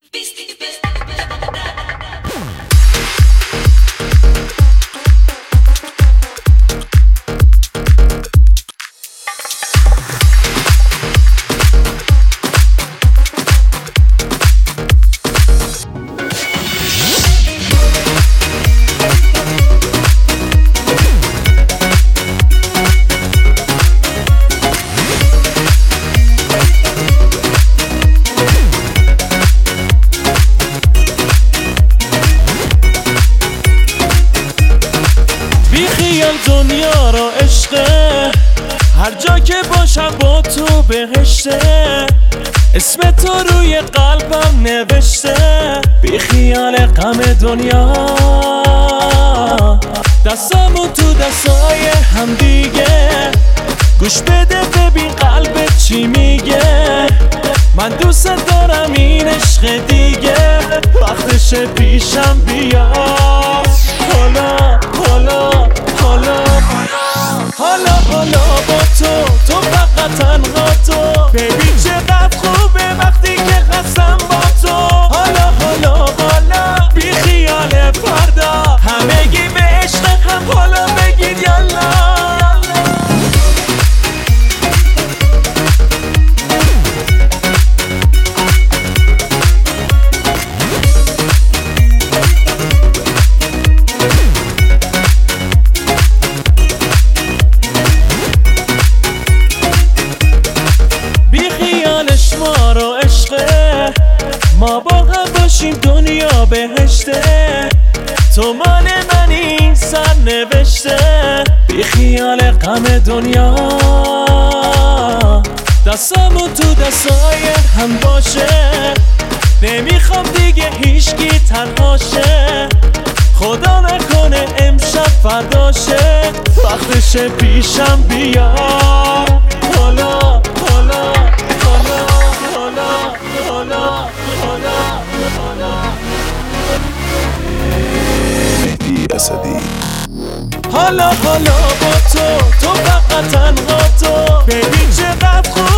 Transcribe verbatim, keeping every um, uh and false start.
دنیا را عشقه، هر جا که باشم با تو بهشته، اسم تو روی قلبم نوشته. بی خیال غم دنیا، دستامو تو دستای هم دیگه، گوش بده ببین قلبت چی میگه. من دوست دارم این عشق دیگه، وقتش پیشم بیا. حالا حالا حالا حالا حالا با تو، تو فقط تنها تو. ببین چقدر خوبه وقتی که هستم با تو. حالا حالا حالا بی خیال فردا، همگی به عشق هم حالا بگید یالا. ما با هم باشیم دنیا بهشته، تو مال من این سر نوشته. بی خیال غم دنیا، دستامو تو دستای هم باشه. نمیخوام دیگه هیچکی تنهاشه، خدا نکنه امشب فرداشه. وقتش پیشم بیا. حالا حالا حالا حالا حالا حالا مهدی اسدی. حالا حالا با تو، تو فقط تنها تو. ببین چقدر خوب